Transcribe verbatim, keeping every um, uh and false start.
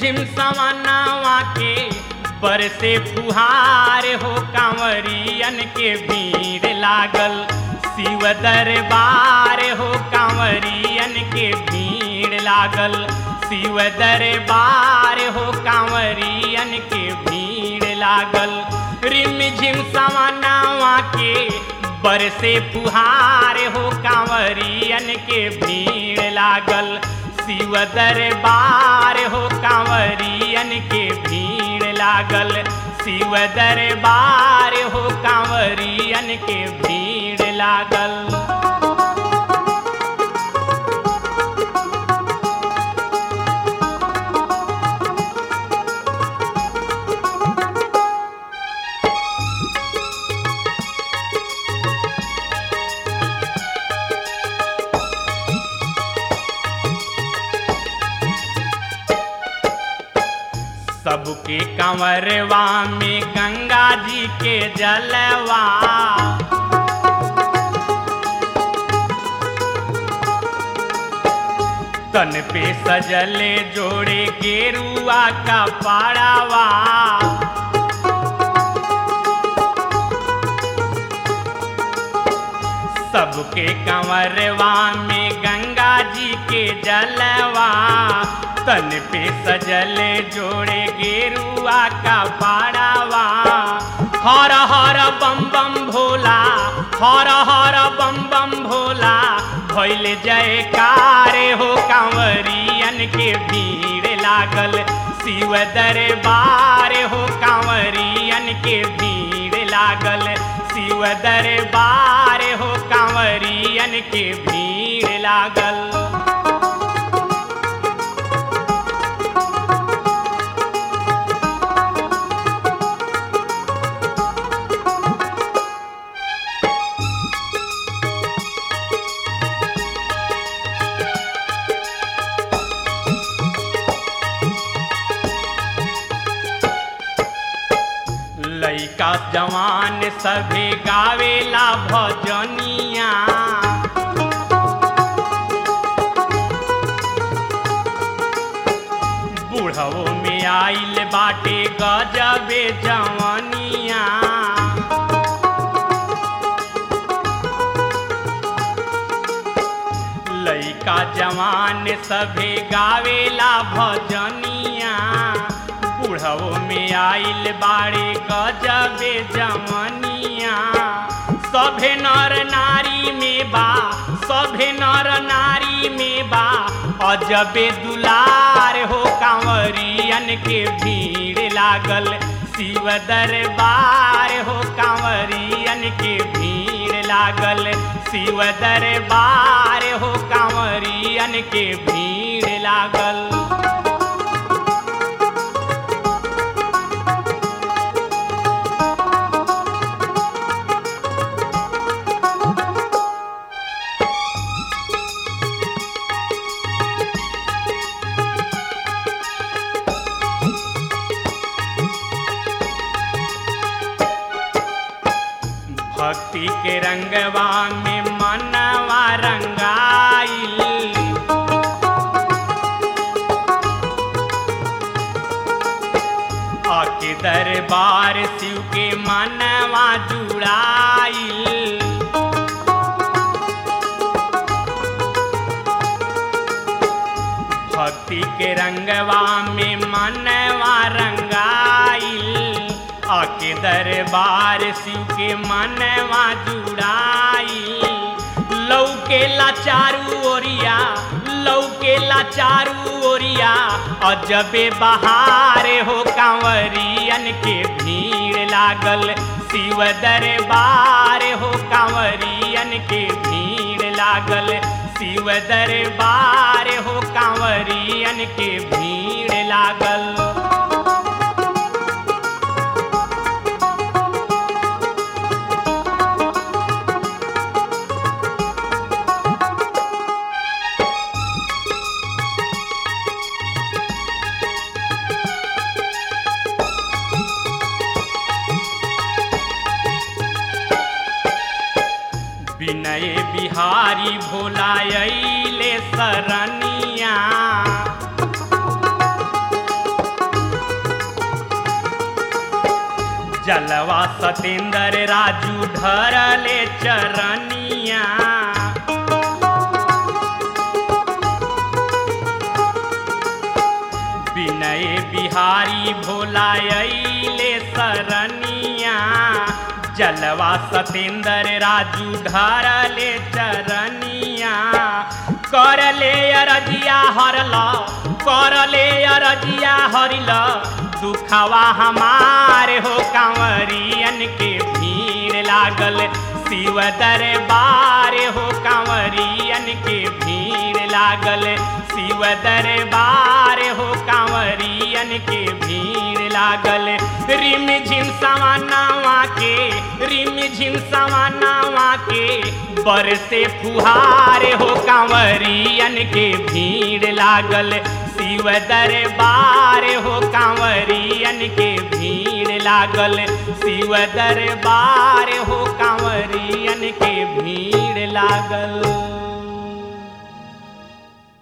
झिम समनावा के बरसे फुहार हो कांवरियन के भीड़ लागल शिव दरबार हो कांवरियन के भीड़ लागल शिव दरबार हो कांवरियन के भीड़ लागल रिम झिम समनावा के बरसे फुहार हो कांवरियन के भीड़ लागल शिव दरबार हो कांवरियन के भीड़ लागल शिव दरबार हो कांवरियन के भीड़ लागल। सबके कंवरवा में गंगा जी के जलवा तन पे सजले जोड़े गेरुआ का पाड़ावा सबके कंवरवा में गंगा जी के जलवा तन पे सजले जोड़े गेरुआ का पाड़ावा हर हर बम बम भोला हर हर बम बम भोला भइल जयकार हो कांवरियन के भीड़ लागल शिव दरबार हो कांवरियन के भीड़ लागल शिव दरबार हो कांवरियन के भीड़ लागल। लइका जवान सभे गावेला भजनिया बूढ़वो में आइल बाटे गजबे जवनिया लइका जवान सभे गावेला भजनिया बुढ़वो में आइल बाड़े गजबे जमनिया सभे नर नारी में बा सभे नर नारी में बा अजबे दुलार हो कांवरियन के भीड़ लागल शिव दरबार हो कांवरियन के भीड़ लागल शिव दरबार हो कांवरियन के भीड़ लागल। भक्ति के रंगवा में मनवा रंगाइल आके दरबार शिव के मनवा जुड़ाइल भक्ति के रंगवा में मनवा रंगाइल आके दरबार शिव के मनवा जुड़ाई लौकेला चारू ओरिया लौकेला चारू ओरिया अजबे बहार हो कांवरियन के भीड़ लागल शिव दरबार हो कांवरियन के भीड़ लागल शिव दरबार हो कांवरियन के भीड़ लागल। विनय बिहारी भोला अइले सरनिया जलवा सतेंद्र राजू धरले चरनिया। विनय बिहारी भोला अइले सरनिया। जलवा सतेंद्र राजू धरले चरनिया। करले अरजिया हरला करले अरजिया हरिला दुखवा हमारे हो कांवरियन के भीड़ लागल शिव दरबार हो कांवरियन के भीड़ लागल शिव दरबार हो कांवरियन के भीड़ लागल। रिम झिम सवानावा के रिम झिम सवानावा के बरसे फुहार हो कांवरियन के भीड़ लागल शिव दरबार हो कांवरियन के भीड़ लागल शिव दरबार हो कांवरियन के भीड़ लागल।